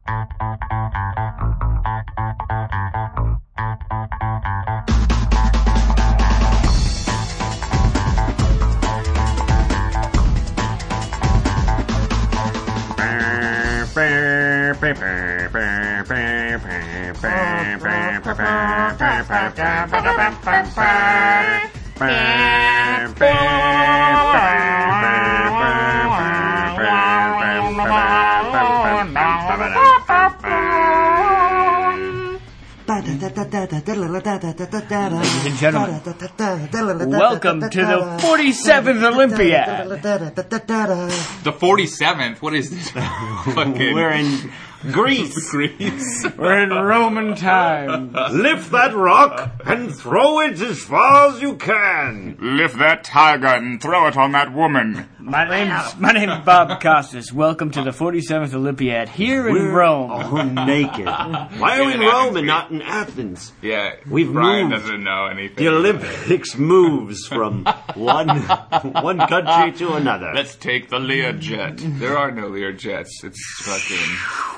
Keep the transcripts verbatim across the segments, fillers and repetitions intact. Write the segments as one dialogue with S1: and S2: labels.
S1: Ladies and gentlemen, welcome to the forty-seventh Olympiad.
S2: The forty-seventh? What is this? Fucking
S3: We're in Greece.
S2: Greece.
S1: We're in Roman time.
S3: Lift that rock and throw it as far as you can.
S2: Lift that tiger and throw it on that woman.
S1: My name's my name's Bob Costas. Welcome to the forty-seventh Olympiad here in
S3: We're
S1: Rome.
S3: all naked. Why are we in Rome and not in Athens?
S2: Yeah,
S3: We've
S2: Brian
S3: moved.
S2: doesn't know anything.
S3: The Olympics moves from one one country to another.
S2: Let's take the Learjet. There are no Learjets. It's fucking...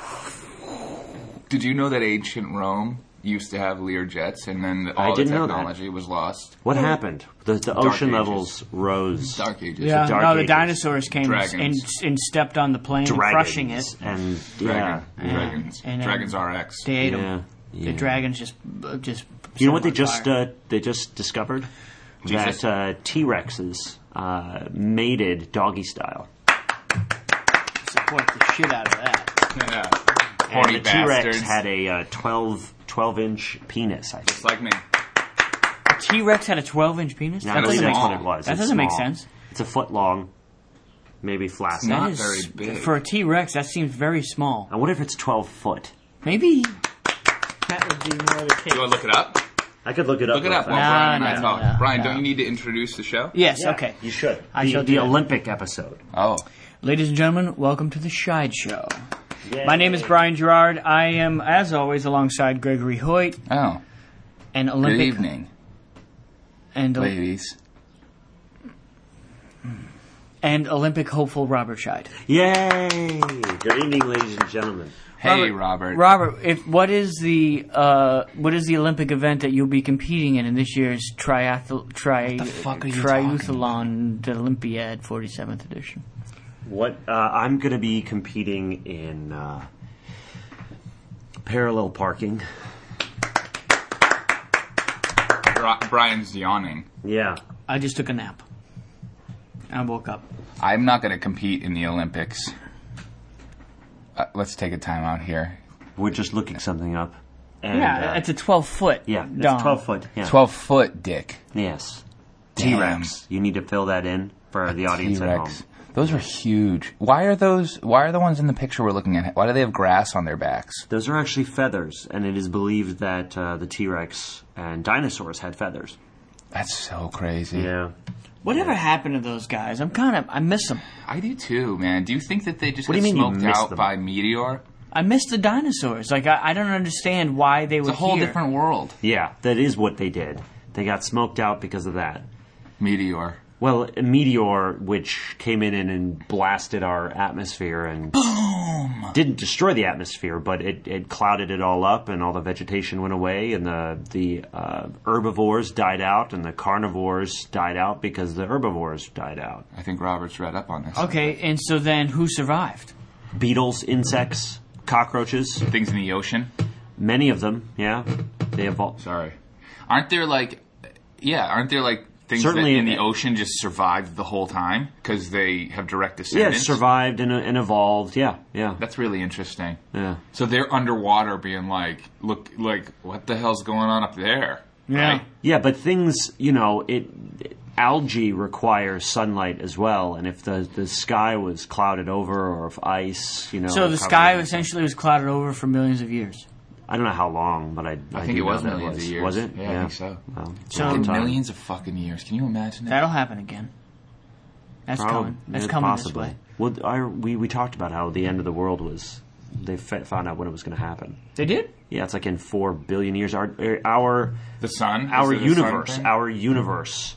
S2: Did you know that ancient Rome used to have Learjets, and then all
S3: I
S2: the
S3: didn't know that.
S2: technology was lost?
S3: What happened? The, the
S2: Dark
S3: ocean
S2: Ages.
S3: levels rose.
S2: Dark Ages.
S1: Yeah,
S3: Dark
S1: no, the
S3: Ages.
S1: dinosaurs came and,
S2: Dragons.
S1: and stepped on the plane,
S3: Dragons.
S1: crushing it.
S3: And
S2: Dragon.
S3: yeah.
S2: Dragons.
S1: And then
S2: Dragons R X.
S1: They ate
S3: Yeah,
S1: them.
S3: yeah.
S1: The dragons just, uh, just.
S3: You know what
S1: set
S3: they
S1: them on
S3: just
S1: fire.
S3: uh, they just discovered?
S2: Jesus.
S3: That uh, T-Rexes uh, mated doggy style.
S1: Support the shit out of that.
S2: Yeah.
S3: And
S2: Horny
S3: the T-Rex
S2: bastards.
S3: had a uh, twelve, twelve inch penis, I think.
S2: Just like me.
S1: A T-Rex had a twelve-inch penis.
S3: Now,
S1: That
S3: I believe
S1: doesn't
S3: that's
S1: make-
S3: what it was.
S1: That
S3: It's
S1: doesn't make
S3: small.
S1: sense.
S3: It's a foot long, maybe flaccid.
S2: not
S1: That is-
S2: very big.
S1: For a T-Rex, that seems very small.
S3: I wonder if it's twelve foot.
S1: Maybe that would be more the case.
S2: Do you want to look it up?
S3: I could look it up.
S2: Look it
S3: real
S2: up while
S3: fast.
S1: Nah,
S2: Brian and I
S1: no,
S2: talk.
S1: no,
S2: Brian,
S1: no.
S2: don't you need to introduce the show?
S1: Yes,
S3: Yeah,
S1: okay.
S3: You should.
S1: I
S3: the
S1: shall do
S3: the
S1: that.
S3: Olympic episode.
S2: Oh.
S1: Ladies and gentlemen, welcome to the Shide Show.
S3: Yay.
S1: My name is Brian Gerard. I am, as always, alongside Gregory Hoyt
S2: Oh.
S1: and
S2: Good
S1: Olympic
S2: evening,
S1: and
S2: ladies.
S1: and Olympic hopeful Robert Scheid.
S3: Yay! Good evening, ladies and gentlemen.
S2: Hey, Robert.
S1: Robert, if what is the uh, what is the Olympic event that you'll be competing in in this year's triathlon tri
S2: the fuck are you
S1: triathlon Olympiad forty-seventh edition?
S3: What uh, I'm going to be competing in uh, parallel parking.
S2: Bri- Brian's yawning.
S3: Yeah.
S1: I just took a nap. I woke up.
S2: I'm not going to compete in the Olympics. Uh, let's take a time out here.
S3: We're just looking something up. And,
S1: Yeah,
S3: uh,
S1: it's a twelve foot.
S3: yeah, it's
S1: dong.
S3: twelve foot. Yeah.
S2: twelve foot dick.
S3: Yes.
S2: Damn.
S3: T-Rex. You need to fill that in for the audience at home.
S2: T-Rex. Those are huge. Why are those? Why are the ones in the picture we're looking at? Why do they have grass on their backs?
S3: Those are actually feathers, and it is believed that uh, the T-Rex and dinosaurs had feathers.
S2: That's so crazy.
S3: Yeah.
S1: Whatever happened to those guys? I'm kind of I miss them.
S2: I do too, man. Do you think that they just
S3: What do
S2: got
S3: you mean you
S2: smoked
S3: miss
S2: out
S3: them?
S2: by meteor?
S1: I miss the dinosaurs. Like I, I don't understand why they
S2: It's
S1: were
S2: a whole
S1: here.
S2: different world.
S3: Yeah, that is what they did. They got smoked out because of that.
S2: Meteor.
S3: Well, a meteor which came in and, and blasted our atmosphere and
S2: Boom!
S3: didn't destroy the atmosphere, but it, it clouded it all up, and all the vegetation went away, and the the uh, herbivores died out, and the carnivores died out because the herbivores died out.
S2: I think Robert's read up on this.
S1: Okay, and so then who survived?
S3: Beetles, insects, cockroaches,
S2: Things in the ocean.
S3: many of them. Yeah, they evolved.
S2: Sorry. Aren't there like, yeah, aren't there like things
S3: Certainly
S2: that in
S3: in-
S2: the ocean just survived the whole time because they have direct
S3: Yeah,
S2: descendants?
S3: survived and, and evolved. Yeah, yeah,
S2: That's really interesting.
S3: yeah.
S2: So they're underwater being like, look, like, what the hell's going on up there?
S1: Yeah.
S2: Right?
S3: Yeah, but things, you know, it, it algae requires sunlight as well, and if the, the sky was clouded over or if ice, you know,
S1: So the
S3: covered
S1: sky
S3: it-
S1: essentially was clouded over for millions of years.
S3: I don't know how long, but I
S2: I
S3: I
S2: think
S3: do
S2: it was
S3: know that
S2: millions
S3: was.
S2: of years.
S3: Was it?
S2: Yeah, I think so.
S3: Well,
S1: So-
S3: long time.
S2: Millions of fucking years. Can you imagine that?
S1: That'll happen again. That's
S3: Probably.
S1: coming. That's
S3: Yeah,
S1: coming
S3: possibly.
S1: this way.
S3: Well, I, we we talked about how the end of the world was. They f- found out when it was going to happen.
S1: They did?
S3: Yeah, it's like in four billion years. Our our
S2: The sun?
S3: our
S2: Is it a sun
S3: universe,
S2: thing?
S3: our universe,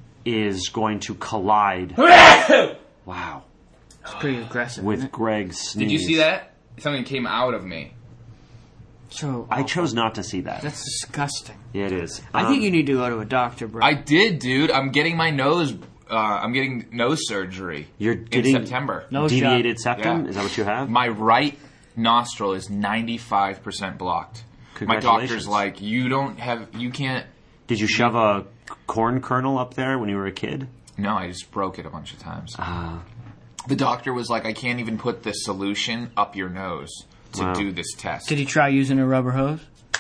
S3: is going to collide. Wow.
S1: It's pretty aggressive.
S3: With
S1: isn't it?
S3: Greg's sneeze.
S2: Did you see that? something came out of me.
S1: So
S3: I chose not to see that.
S1: That's disgusting.
S3: Yeah, it is.
S1: I
S3: Um,
S1: think you need to go to a doctor, bro.
S2: I did, dude. I'm getting my nose. Uh, I'm getting nose surgery.
S3: You're
S2: in
S3: getting
S2: September.
S1: No
S3: deviated
S1: shot.
S3: septum?
S2: Yeah.
S3: Is that what you have?
S2: My right nostril is ninety-five percent blocked. My
S3: Congratulations.
S2: doctor's like, you don't have, you can't.
S3: Did you shove a corn kernel up there when you were a kid?
S2: No, I just broke it a bunch of times.
S3: Ah.
S2: The doctor was like, I can't even put the solution up your nose to
S3: Wow.
S2: do this test.
S1: Did he try using a rubber hose?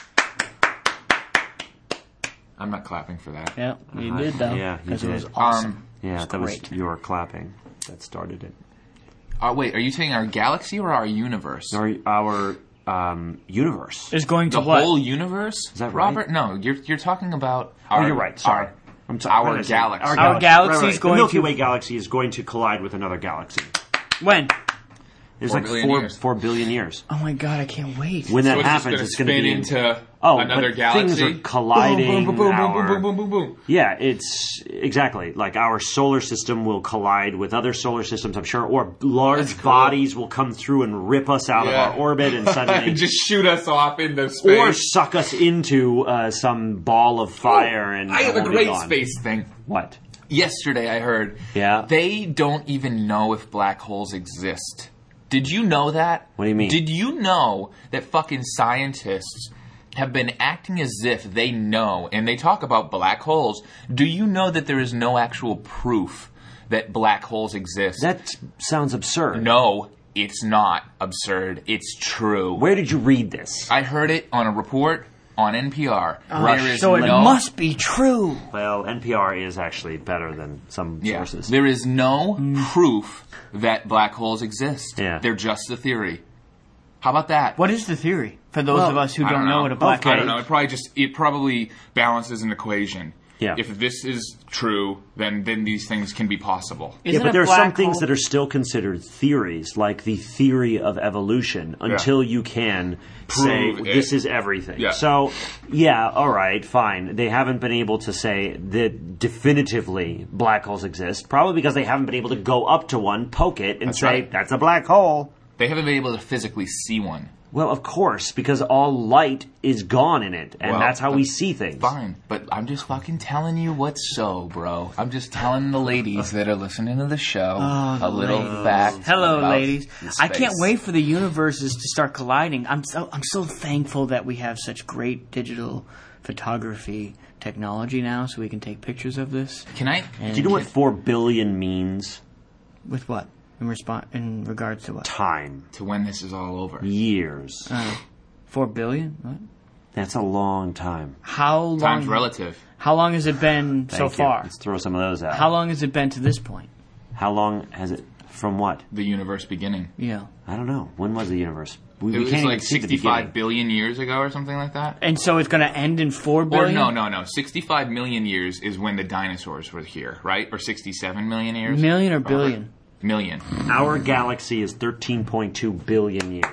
S2: I'm not clapping for that.
S1: Yeah, you
S3: Uh,
S1: did though.
S3: yeah, you
S1: because it was
S3: did.
S1: awesome.
S2: Um,
S3: Yeah,
S1: It's
S3: that
S1: great.
S3: was your clapping that started it.
S2: uh, wait, are you saying our galaxy or our universe?
S3: Our, our um, universe.
S1: Is going to
S2: The
S1: what?
S2: whole universe?
S3: Is that right?
S2: Robert? No, you're you're talking about.
S3: Oh,
S2: Our,
S3: you're right. Sorry.
S2: Our,
S3: I'm sorry.
S2: our
S3: What did I say?
S2: galaxy.
S1: Our galaxy is
S3: The
S1: going
S3: Milky
S1: to-
S3: Way galaxy is going to collide with another galaxy.
S1: When?
S3: There's
S2: Four
S3: like
S2: billion
S3: four
S2: years.
S3: four billion years.
S1: Oh my god, I can't wait.
S3: When that
S2: So it's just
S3: happens,
S2: gonna
S3: it's going to
S2: spin
S3: be
S2: into
S3: oh,
S2: another
S3: but
S2: galaxy.
S3: Things are colliding.
S2: Boom, boom, boom,
S3: our-
S2: boom, boom, boom, boom, boom.
S3: Yeah, it's exactly like our solar system will collide with other solar systems, I'm sure, or large
S2: That's cool.
S3: bodies will come through and rip us out
S2: Yeah.
S3: of our orbit and suddenly,
S2: Just shoot us off into space.
S3: or suck us into uh, some ball of fire. And
S2: I have a
S3: we'll be
S2: great
S3: gone.
S2: space thing.
S3: What?
S2: Yesterday I heard
S3: Yeah.
S2: they don't even know if black holes exist. Did you know that?
S3: What do you mean?
S2: Did you know that fucking scientists have been acting as if they know, and they talk about black holes. Do you know that there is no actual proof that black holes exist?
S3: That sounds absurd.
S2: No, it's not absurd. It's true.
S3: Where did you read this?
S2: I heard it on a report on N P R. there is
S1: so it
S2: no,
S1: must be true.
S3: Well, N P R is actually better than some
S2: yeah,
S3: sources.
S2: there is no proof that black holes exist.
S3: Yeah.
S2: They're just a theory. How about that?
S1: What is the theory for those
S3: Well,
S1: of us who
S2: I
S1: don't,
S2: don't
S1: know.
S2: know.
S1: what a black
S3: Okay.
S2: I
S1: hole
S2: don't know. It probably just it probably balances an equation.
S3: Yeah.
S2: If this is true, then then these things can be possible.
S1: is?
S3: Yeah,
S1: Isn't
S3: but
S1: a
S3: there are
S1: black
S3: some things
S1: hole-
S3: that are still considered theories, like the theory of evolution, until you can say
S2: Prove it.
S3: this is everything.
S2: Yeah.
S3: So, yeah, all right, fine. They haven't been able to say that definitively black holes exist, probably because they haven't been able to go up to one, poke it, and
S2: That's
S3: say,
S2: right.
S3: that's a black hole.
S2: They haven't been able to physically see one.
S3: Well, of course, because all light is gone in it, and
S2: Well,
S3: that's how we
S2: that's
S3: see things.
S2: Fine, but I'm just fucking telling you what's so, bro. I'm just telling the ladies that are listening to the show
S1: Oh, the
S2: a little
S1: ladies.
S2: fact.
S1: Hello,
S2: about
S1: ladies. I can't
S2: space.
S1: wait for the universes to start colliding. I'm so I'm so thankful that we have such great digital photography technology now, so we can take pictures of this.
S2: Can I?
S3: Do you know what four billion means?
S1: With what? In response, in regards to what?
S3: Time.
S2: To when this is all over.
S3: Years.
S1: Uh, Four billion? What?
S3: That's a long time.
S1: How long?
S2: Time's relative.
S1: How long has it been so
S3: Thank you.
S1: far?
S3: Let's throw some of those out.
S1: How long has it been to this point?
S3: How long has it? From what?
S2: The universe beginning.
S1: Yeah.
S3: I don't know. When was the universe? We,
S2: It
S3: we
S2: was
S3: can't
S2: like
S3: even see the
S2: sixty-five
S3: beginning.
S2: billion years ago or something like that.
S1: And so it's going to end in four
S2: Or
S1: billion?
S2: no, no, no. sixty-five million years is when the dinosaurs were here, right? Or sixty-seven million years?
S1: Million or
S2: Robert?
S1: billion?
S2: Million.
S3: Our galaxy is thirteen point two billion years.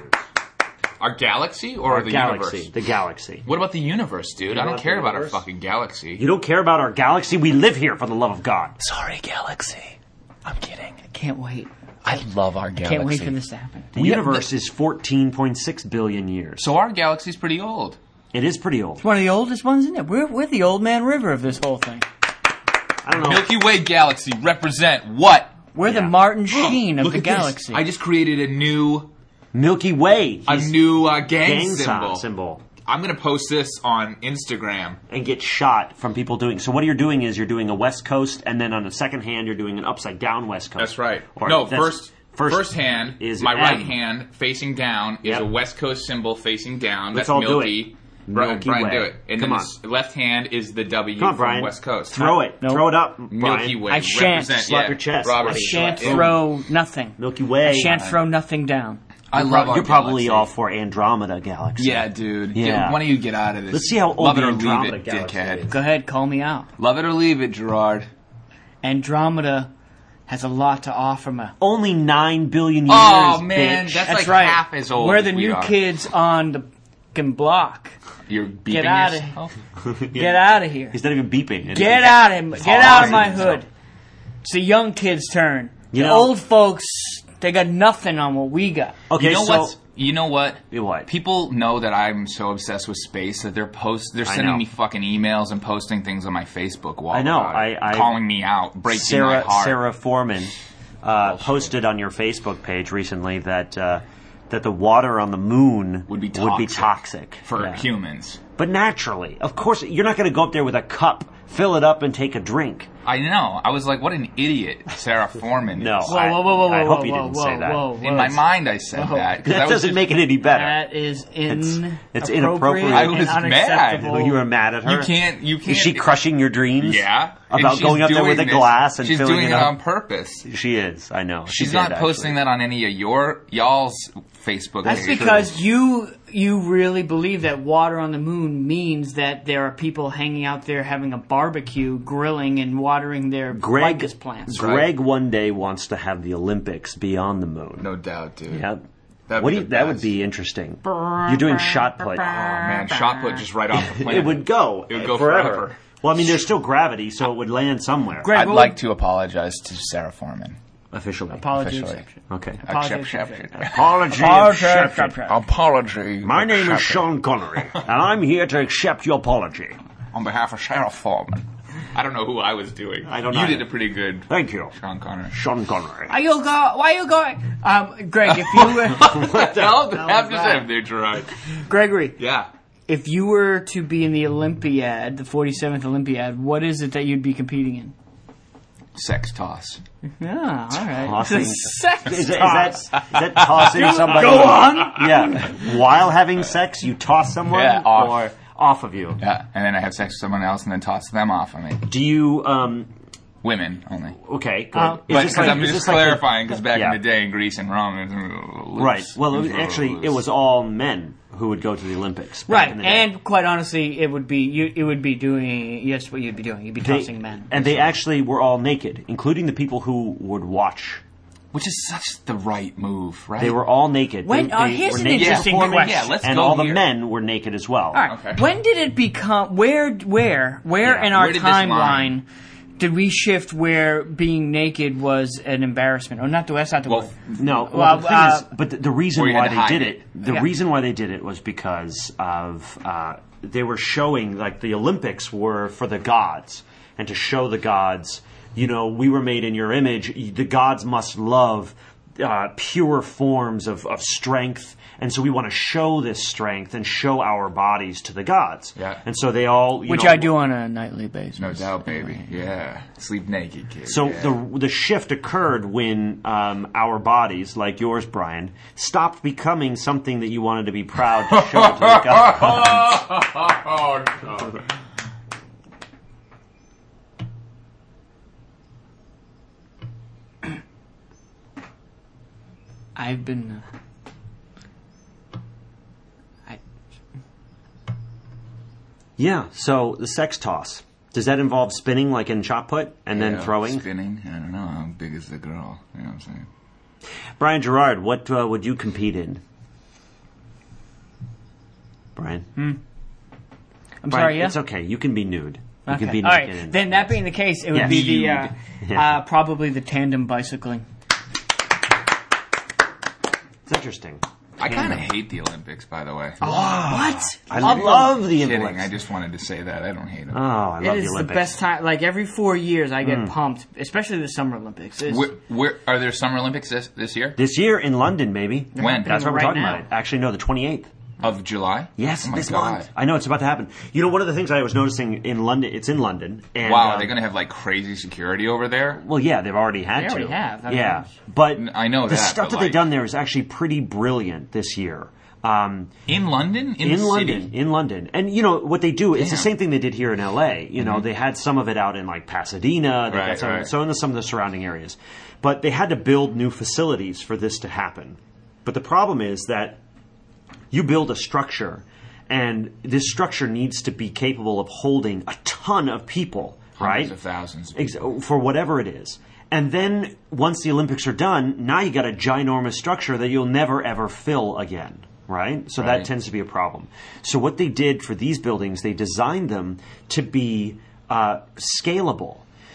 S2: Our galaxy or
S3: Our
S2: the
S3: galaxy.
S2: universe?
S3: The galaxy.
S2: What about the universe, dude? I don't
S3: about
S2: care
S3: the
S2: about our
S3: universe?
S2: fucking galaxy.
S3: You don't care about our galaxy? We live here, for the love of God.
S2: Sorry, galaxy. I'm kidding.
S1: Can't wait.
S2: I love our galaxy.
S1: Can't wait for this to happen.
S3: The universe is fourteen point six billion years.
S2: So our galaxy's pretty old.
S3: It is pretty old.
S1: It's one of the oldest ones, isn't it? We're, we're the old man river of this whole thing.
S3: I don't know.
S2: Milky Way galaxy represent what?
S1: We're the
S3: Yeah.
S1: Martin Sheen of
S2: Look
S1: the
S2: at this.
S1: galaxy.
S2: I just created a new
S3: Milky Way.
S2: a
S3: He's
S2: new uh, gang,
S3: gang
S2: symbol.
S3: symbol.
S2: I'm gonna post this on Instagram.
S3: And get shot from people doing. So what you're doing is you're doing a West Coast, and then on the second hand you're doing an upside down West Coast.
S2: That's right.
S3: Or
S2: no,
S3: that's-
S2: first,
S3: first
S2: first hand
S3: is
S2: my
S3: M.
S2: right hand facing down is
S3: Yep.
S2: a West Coast symbol facing down.
S3: Let's
S2: That's
S3: all do
S2: Milky.
S3: it.
S2: Brian,
S3: Milky
S2: Brian
S3: Way.
S2: do it. And
S3: Come
S2: then
S3: on.
S2: the s- left hand is the W
S3: Come on,
S2: from
S3: Brian.
S2: West Coast.
S3: Throw it.
S1: Nope.
S3: Throw it up, Brian.
S2: Milky Way.
S1: I shan't.
S2: Represent,
S3: Slap
S2: yeah.
S3: your chest,
S2: Robert,
S3: buddy.
S1: Shan't
S2: yeah.
S1: throw nothing.
S3: Milky Way.
S1: I shan't throw nothing down.
S2: I
S3: You're
S2: love
S3: pro-
S2: our
S3: You're probably
S2: galaxy.
S3: all for Andromeda Galaxy.
S2: Yeah, dude.
S3: Yeah.
S2: Get- why don't you get out of this?
S3: Let's see how old
S2: Love
S3: the
S2: it or
S3: Andromeda
S2: leave it,
S3: Galaxy
S2: dickhead.
S3: is.
S1: Go ahead, call me out.
S2: Love it or leave it, Gerard.
S1: Andromeda has a lot to offer me.
S3: Only nine billion years.
S2: Oh, man,
S3: bitch.
S2: that's,
S1: That's
S2: like
S1: right.
S2: half as old
S1: We're
S2: as
S1: the
S2: we
S1: new
S2: are.
S1: kids on the fucking block.
S2: You're beeping
S1: Get outta
S2: yourself?
S1: Get out of here.
S3: He's not even beeping.
S1: Get out of Get out of my
S3: himself.
S1: hood. It's the young kids' turn.
S3: You
S1: the
S3: know-
S1: old folks, they got nothing on what we got.
S3: Okay,
S2: You know
S3: so
S2: what's You know what?
S3: What?
S2: People know that I'm so obsessed with space that they're post. They're
S3: I
S2: sending
S3: know.
S2: me fucking emails and posting things on my Facebook wall.
S3: I know.
S2: about it,
S3: I- I-
S2: calling me out, breaking
S3: Sarah
S2: my heart.
S3: Sarah Foreman uh, posted on your Facebook page recently that uh, that the water on the moon
S2: Would be toxic.
S3: toxic
S2: for
S3: Yeah.
S2: humans.
S3: But naturally, of course, you're not going to go up there with a cup, fill it up, and take a drink.
S2: I know. I was like, what an idiot Sarah Foreman
S3: No,
S2: is.
S1: Whoa,
S3: I,
S1: whoa, whoa, whoa,
S3: I
S1: whoa,
S3: hope you
S1: whoa,
S3: didn't
S1: whoa,
S3: say that.
S1: whoa, whoa.
S2: In my mind, I said
S1: Whoa.
S2: that. 'cause
S3: That
S2: I was
S3: doesn't
S2: just-
S3: make it any better.
S1: That is in
S3: it's inappropriate.
S2: I was
S1: and
S2: mad.
S1: unacceptable.
S3: You were mad at her.
S2: You can't. You can't.
S3: Is she crushing your dreams?
S2: Yeah. And
S3: About
S2: she's
S3: going up there with a
S2: doing this-
S3: glass and
S2: she's
S3: filling
S2: doing
S3: it
S2: it
S3: up?
S2: on purpose.
S3: She is. I know. She
S2: She's
S3: did,
S2: not
S3: actually.
S2: posting that on any of your y'all's Facebook.
S1: That's
S2: page.
S1: because you you really believe that water on the moon means that there are people hanging out there having a barbecue, grilling, and watering their
S3: Greg,
S1: ficus plants.
S3: Greg one day wants to have the Olympics be on the moon.
S2: No doubt, dude.
S3: Yep.
S2: That'd
S3: What
S2: be
S3: do you,
S2: the
S3: that would
S2: best.
S3: be interesting. You're doing shot put.
S2: Oh man, shot put just right off the plane.
S3: It would go.
S2: It would go
S3: forever.
S2: forever.
S3: Well, I mean, there's still gravity, so it would land somewhere.
S1: Greg,
S2: I'd
S1: what
S2: like
S1: would-
S2: to apologize to Sarah Foreman.
S3: Officially.
S1: Apology
S2: Officially.
S1: exception.
S3: Okay.
S1: Apology
S2: Accept-
S1: exception.
S3: Apology.
S1: Apology
S3: accepted.
S1: exception.
S2: Apology.
S3: My name is
S2: accepted.
S3: Sean Connery, and I'm here to accept your apology.
S2: On behalf of Sarah Foreman. I don't know who I was doing.
S3: I don't
S2: You
S3: either.
S2: did a pretty good
S3: Thank you,
S2: Sean Connery.
S3: Sean Connery.
S1: Are you go? Why are you going? Um, Greg, if you were
S2: What the hell? Have to
S1: that?
S2: say, dude, right?
S1: Gregory,
S2: Yeah.
S1: if you were to be in the Olympiad, the forty-seventh Olympiad, what is it that you'd be competing in?
S2: Sex toss.
S1: Yeah, all right.
S3: Tossing-
S1: Sex
S3: Is, it, is,
S1: toss.
S3: that, is that tossing somebody?
S1: Go on.
S3: Yeah. While having sex, you toss someone
S2: Yeah, off.
S3: or off of you.
S2: Yeah, and then I have sex with someone else and then toss them off. I mean,
S3: Do you? Um,
S2: women only.
S3: okay. Good.
S1: Uh,
S3: Is
S2: But
S3: this
S2: because
S3: like-
S2: I'm
S3: is
S2: just
S3: this like the-
S2: clarifying, because back
S3: Yeah.
S2: in the day in Greece and Rome, it was loose.
S3: Right. Well, it was, actually, it was all men who would go to the Olympics. back
S1: Right,
S3: in the day.
S1: and quite honestly, it would be you. It would be doing yes, what you'd be doing. You'd be
S3: They-
S1: tossing men,
S3: and they actually were all naked, including the people who would watch.
S2: Which is such the right move, right?
S3: They were all naked.
S1: When-
S3: they,
S1: uh,
S3: they
S1: here's
S3: were
S1: an
S3: naked
S1: interesting
S3: performing,
S1: question.
S2: Yeah, let's
S3: and
S2: go
S3: all the
S2: here.
S3: men were naked as well.
S1: All right.
S2: Okay.
S1: When did it become? Where? Where? Where
S3: Yeah,
S1: in our
S2: where did this
S1: timeline
S2: line-
S1: did we shift where being naked was an embarrassment? Or not? The that's not the
S2: Well,
S1: word.
S3: No, well,
S1: Well,
S3: the thing
S1: uh,
S3: is, but the, the reason
S2: Where you
S3: why
S2: had
S3: they
S2: to hide
S3: did
S2: it.
S3: it, the
S1: Yeah.
S3: reason why they did it was because of uh, they were showing like the Olympics were for the gods, and to show the gods, you know, we were made in your image. The gods must love uh, pure forms of, of strength, and so we want to show this strength and show our bodies to the gods.
S2: Yeah.
S3: And so they all, you
S1: Which
S3: know,
S1: I do on a nightly basis.
S2: No doubt, baby. Yeah. Sleep naked, kid.
S3: So
S2: yeah.
S3: the the shift occurred when um, our bodies, like yours, Brian, stopped becoming something that you wanted to be proud to show to the gods.
S2: Oh, no.
S1: I've been. Uh, I,
S3: Yeah. So the sex toss, does that involve spinning like in shot put and then
S2: Yeah,
S3: throwing?
S2: Spinning. I don't know. How big is the girl? You know what I'm saying?
S3: Brian Gerard, what uh, would you compete in? Brian.
S1: I'm
S3: Brian,
S1: sorry. Yeah.
S3: It's okay. You can be nude. You
S1: Okay.
S3: can be
S1: All
S3: naked.
S1: right.
S3: and-
S1: Then that being the case, it would
S3: Yes.
S1: be the uh,
S3: Nude.
S1: uh, probably the tandem bicycling.
S3: It's interesting.
S2: I kind of hate the Olympics, by the way.
S1: What?
S3: I love the
S2: Kidding.
S3: Olympics.
S2: I just wanted to say that. I don't hate them.
S3: Oh, I love
S1: It is
S3: the
S1: the
S3: Olympics.
S1: best time. Like every four years, I get pumped, especially the Summer Olympics. It's,
S2: Where, where are there Summer Olympics this, this year?
S3: This year in London, maybe.
S2: When?
S3: That's what we're
S1: Right
S3: talking
S1: now.
S3: about. Actually, no, the twenty-eighth.
S2: Of July?
S3: Yes,
S2: Oh my
S3: this
S2: God.
S3: month. I know it's about to happen. You know, one of the things I was noticing in London, it's in London. And,
S2: Wow,
S3: um,
S2: are they going to have like crazy security over there?
S3: Well, yeah, they've already had
S1: They
S3: to.
S1: already have. I mean,
S3: yeah, but
S2: I know
S3: the
S2: that,
S3: stuff
S2: but
S3: that
S2: like-
S3: they've done there is actually pretty brilliant this year. Um,
S2: In London? In,
S3: in
S2: the
S3: London,
S2: city?
S3: in London, and you know what they do? It's the
S2: Damn.
S3: same thing they did here in L A. You know, they had some of it out in like Pasadena. They
S2: Right,
S3: got some,
S2: right.
S3: so in the, some of the surrounding areas, but they had to build new facilities for this to happen. But the problem is that you build a structure, and this structure needs to be capable of holding a ton of people,
S2: Hundreds
S3: right?
S2: of thousands.
S3: Ex- for whatever it is. And then once the Olympics are done, now you got a ginormous structure that you'll never ever fill again, right? So that
S2: Right.
S3: tends to be a problem. So what they did for these buildings, they designed them to be uh, scalable.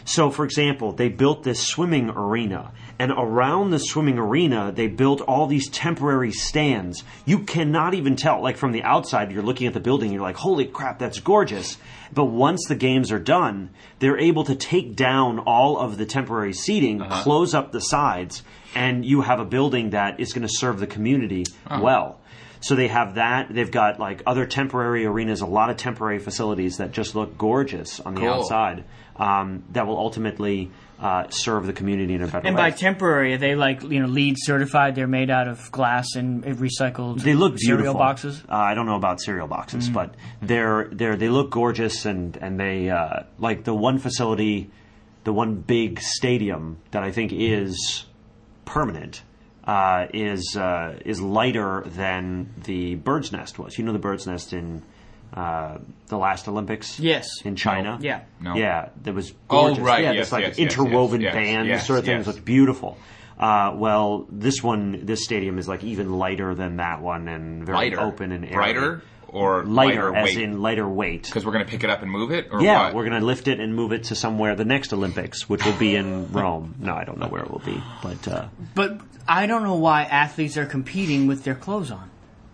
S3: So, for example, they built this swimming arena, and around the swimming arena, they built all these temporary stands. You cannot even tell. Like, from the outside, you're looking at the building, you're like, holy crap, that's gorgeous. But once the games are done, they're able to take down all of the temporary seating, uh-huh. close up the sides, and you have a building that is going to serve the community uh-huh. well. So they have that. They've got like other temporary arenas, a lot of temporary facilities that just look gorgeous on the
S2: cool.
S3: outside um, that will ultimately uh, serve the community in a better
S1: and
S3: way.
S1: And by temporary, are they like, you know, LEED certified? They're made out of glass and recycled
S3: they look
S1: cereal
S3: beautiful.
S1: boxes?
S3: Uh, I don't know about cereal boxes,
S1: mm.
S3: but they're, they're, they look gorgeous, and, and they, uh, like the one facility, the one big stadium that I think is permanent, Uh, is uh, is lighter than the Bird's Nest was. You know the Bird's Nest in uh, the last Olympics?
S1: Yes.
S3: In China?
S1: No. Yeah.
S3: No. Yeah, that was
S2: Oh,
S3: gorgeous.
S2: right,
S3: Yeah,
S2: yes,
S3: this like
S2: yes,
S3: interwoven
S2: yes, yes,
S3: bands
S2: yes,
S3: sort of things.
S2: yes.
S3: Looked beautiful. Uh, well, this one, this stadium is like even lighter than that one, and very
S2: lighter.
S3: open and airy.
S2: Brighter? Or
S3: lighter,
S2: lighter
S3: as
S2: weight?
S3: in lighter weight.
S2: Because we're going to pick it up and move it? Or
S3: yeah,
S2: what?
S3: we're going to lift it and move it to somewhere, the next Olympics, which will be in Rome. No, I don't know where it will be. But uh,
S1: But I don't know why athletes are competing with their clothes on.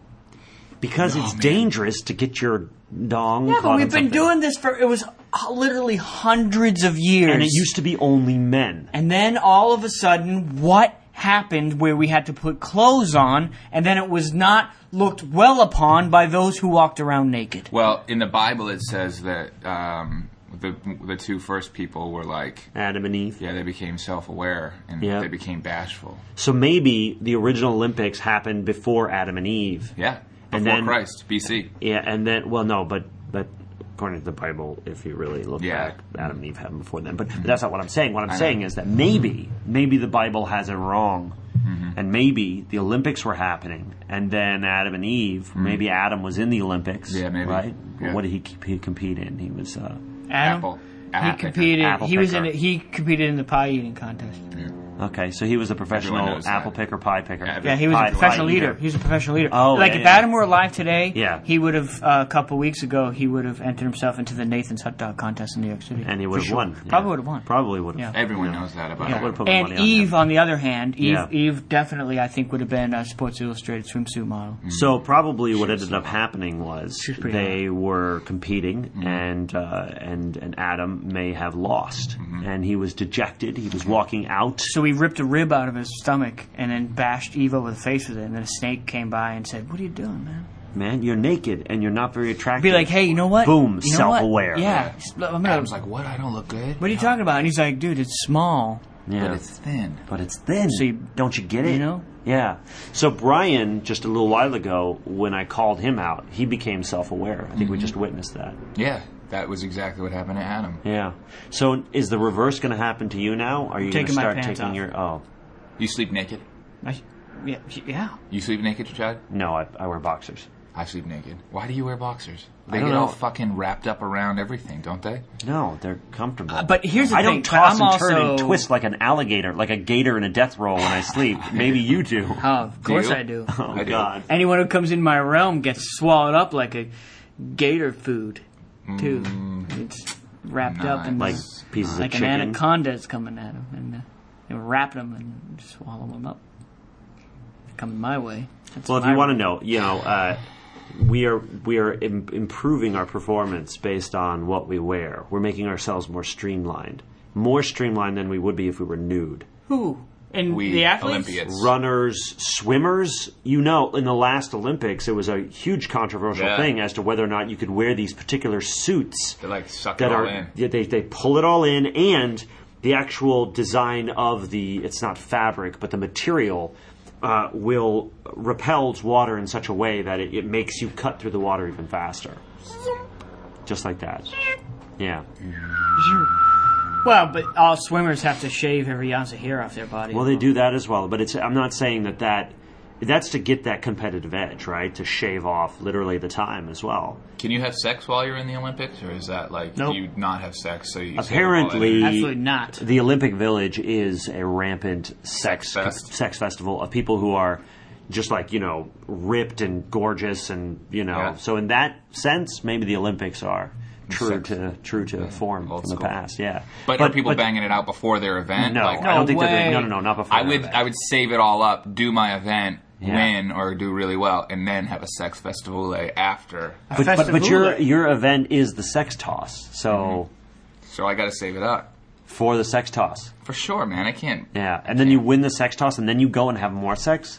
S3: Because
S2: Oh,
S3: it's
S2: man.
S3: dangerous to get your dong
S1: Yeah,
S3: caught
S1: but we've
S3: in
S1: been
S3: something.
S1: doing this for, it was literally hundreds of years.
S3: And it used to be only men.
S1: And then all of a sudden, what happened where we had to put clothes on, and then it was not looked well upon by those who walked around naked?
S2: Well, in the Bible it says that um, the the two first people were like,
S3: Adam and Eve.
S2: yeah, they became self-aware and
S3: Yeah.
S2: they became bashful.
S3: So maybe the original Olympics happened before Adam and Eve.
S2: Yeah, before
S3: And then-
S2: Christ, B C.
S3: Yeah, and then, well, no, but, but according to the Bible, if you really look
S2: Yeah.
S3: back, Adam and Eve happened before then. But, but that's not what I'm saying. What I'm
S2: I
S3: saying
S2: know.
S3: is that maybe, maybe the Bible has it wrong.
S2: Mm-hmm.
S3: And maybe the Olympics were happening, and then Adam and Eve, maybe Adam was in the Olympics.
S2: Yeah, maybe.
S3: Right?
S2: Yeah.
S3: What did he, keep- he compete in? He was... Uh,
S1: Adam,
S2: Apple.
S1: he
S2: Apple picker.
S1: competed.
S3: Apple
S1: he was in.
S3: picker.
S1: A, he competed in the pie eating contest.
S3: Okay, so he was a
S2: Everyone
S3: professional
S2: knows that.
S3: apple picker, pie picker.
S2: Yeah,
S1: Yeah, he was
S3: Pie-
S1: a professional
S3: pie
S1: leader.
S3: eater.
S1: He was a professional leader.
S3: Oh,
S1: like
S3: yeah,
S1: if
S3: yeah.
S1: Adam were alive today,
S3: Yeah.
S1: he would have uh, a couple weeks ago. He would have entered himself into the Nathan's hot dog contest in New York City,
S3: And he
S1: For
S3: would have
S1: sure.
S3: would've won.
S1: Probably
S3: Yeah.
S1: would have won.
S3: Probably would have.
S1: Yeah.
S2: Everyone
S3: Yeah.
S2: knows that about
S3: Yeah,
S2: it.
S3: would've put money
S1: And
S3: on
S1: Eve,
S3: him.
S1: on the other hand, Eve,
S3: Yeah.
S1: Eve definitely, I think, would have been a Sports Illustrated swimsuit model.
S3: So probably what ended up happening was
S1: She's pretty
S3: they were competing,
S2: Mm-hmm.
S3: and uh, and and Adam may have lost,
S2: Mm-hmm.
S3: and he was dejected. He was walking out.
S1: So he ripped a rib out of his stomach and then bashed Eve over the face with it. And then a snake came by and said, "What are you doing, man?"
S3: Man, you're naked and you're not very attractive.
S1: Be like, "Hey, you know what?
S3: Boom,
S1: You know what?
S3: self-aware.
S1: Yeah. I'm gonna,
S2: Adam's like, what? I don't look good?
S1: what are you talking about?" And he's like, "Dude, it's small."
S3: Yeah.
S2: But it's thin.
S3: But it's thin.
S1: So you-
S3: Don't you get it?
S1: you know?
S3: Yeah. So Brian, just a little while ago, when I called him out, he became self-aware. I think we just witnessed that.
S2: Yeah, that was exactly what happened to Adam.
S3: Yeah. So is the reverse going to happen to you now? Are you going to
S1: Taking my
S3: start
S1: pants
S3: taking
S1: off.
S3: your? Oh,
S2: You sleep naked?
S1: I, yeah, yeah.
S2: You sleep naked, Chad?
S3: no, I, I wear boxers.
S2: I sleep naked. Why do you wear boxers?
S3: I
S2: They
S3: don't
S2: get all
S3: know.
S2: fucking wrapped up around everything, don't they?
S3: No, they're comfortable.
S1: Uh, but here's the
S3: I
S1: thing.
S3: don't toss
S1: I'm
S3: and turn and
S1: also-
S3: twist like an alligator, like a gator in a death roll when I sleep. Maybe you do.
S1: Oh, of course
S2: you?
S1: I do.
S3: Oh
S2: I do.
S3: God.
S1: Anyone who comes in my realm gets swallowed up like a gator food, too. It's wrapped up in
S3: Like
S1: this-
S3: pieces
S1: like
S3: of
S1: an
S3: chicken.
S1: anaconda's coming at him, and uh, they wrap them and swallow them up. Coming my way. That's
S3: Well, if
S1: my
S3: you want to
S1: way.
S3: know, you know, uh, we are we are Im- improving our performance based on what we wear. We're making ourselves more streamlined, more streamlined than we would be if we were nude.
S1: Who? And
S2: We
S1: the athletes?
S2: Olympians.
S3: Runners, swimmers, you know, in the last Olympics, it was a huge controversial
S2: Yeah.
S3: thing as to whether or not you could wear these particular suits
S2: They like suck
S3: that
S2: it all
S3: are
S2: in.
S3: yeah, they they pull it all in, and the actual design of the it's not fabric, but the material. Uh, will repels water in such a way that it, it makes you cut through the water even faster. Just like that. Yeah.
S1: Well, but all swimmers have to shave every ounce of hair off their body.
S3: Well, they do that as well, but it's. I'm not saying that that. That's to get that competitive edge, right? To shave off literally the time as well.
S2: Can you have sex while you're in the Olympics, or is that like
S1: Nope.
S2: do you not have sex? So you
S3: Apparently,
S1: Absolutely not.
S3: The Olympic Village is a rampant sex
S2: Fest.
S3: sex festival of people who are just like you know ripped and gorgeous, and you know.
S2: Yeah.
S3: So in that sense, maybe the Olympics are. true to true to form
S2: Old
S3: from the
S2: school.
S3: past. Yeah,
S2: But, are people banging it out before their event?
S3: No,
S2: Like,
S3: I don't think
S1: way.
S3: that. They, no, no, no, not before.
S2: I
S3: their
S2: would
S3: event.
S2: I would save it all up, do my event,
S3: Yeah.
S2: win or do really well, and then have a sex festival after.
S3: But, but, but your
S1: Festivule.
S3: your event is the sex toss, so
S2: Mm-hmm. So I got to save it up
S3: for the sex toss,
S2: for sure, man. I can't.
S3: yeah, and then you win the sex toss, and then you go and have more sex.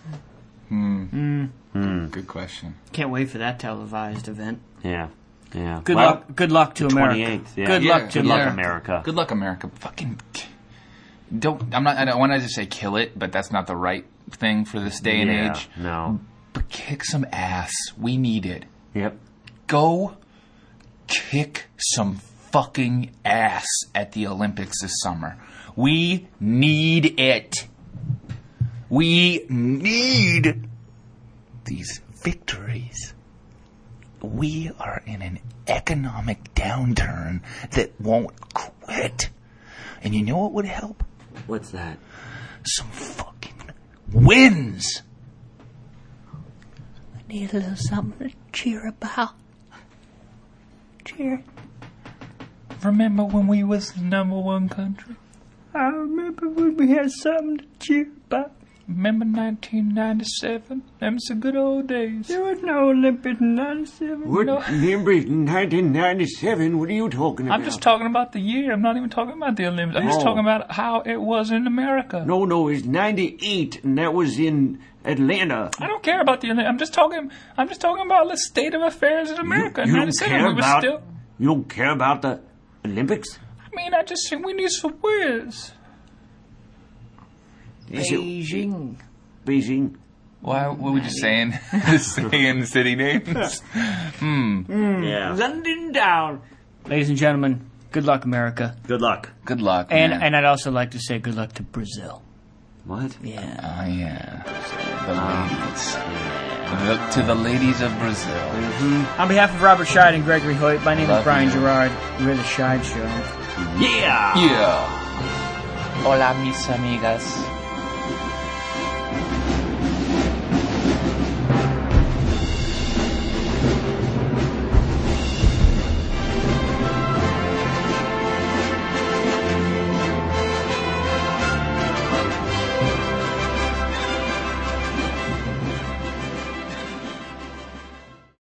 S2: Good question.
S1: Can't wait for that televised event.
S3: Yeah, yeah.
S1: Good
S3: Well,
S1: luck. Good luck to
S3: the
S1: America.
S3: twenty-eighth, yeah.
S1: Good
S2: Yeah,
S1: luck to
S3: Good luck,
S2: Yeah.
S3: America.
S2: Good luck, America. Fucking don't. I'm not. I don't want to just say kill it, but that's not the right thing for this day and
S3: Yeah,
S2: age.
S3: No.
S2: But kick some ass. We need it.
S3: Yep.
S2: Go kick some fucking ass at the Olympics this summer. We need it. We need these victories. We are in an economic downturn that won't quit. And you know what would help?
S3: What's that?
S2: Some fucking wins.
S1: I need a little something to cheer about. Cheer.
S2: Remember when we was the number one country?
S1: I remember when we had something to cheer about.
S2: Remember nineteen ninety-seven? Them was the good old days.
S1: There was no Olympics in ninety-seven.
S3: What?
S2: No.
S3: Remember nineteen ninety-seven? What are you talking about?
S2: I'm just talking about the year. I'm not even talking about the Olympics. I'm just
S3: Oh.
S2: talking about how it was in America.
S3: No, no, it's ninety-eight, and that was in Atlanta.
S2: I don't care about the Olympics. I'm just talking. I'm just talking about the state of affairs in America.
S3: You, you
S2: in
S3: don't
S2: ninety-seven,
S3: care
S2: we were
S3: about.
S2: still.
S3: You don't care about the Olympics.
S2: I mean, I just think we need some wins.
S1: Beijing.
S3: Beijing.
S2: Why? What were you saying? saying city names.
S3: Yeah.
S1: London down. Ladies and gentlemen, good luck, America.
S3: Good luck.
S2: Good luck.
S1: And
S2: man.
S1: and I'd also like to say good luck to Brazil.
S3: What?
S1: Yeah.
S2: Oh yeah, the ladies. The- to the ladies of Brazil.
S1: On behalf of Robert Scheid and Gregory Hoyt, my name
S2: Love
S1: is Brian
S2: you.
S1: Gerard. We're the Scheid Show.
S3: Yeah.
S2: Yeah. Hola, mis amigas.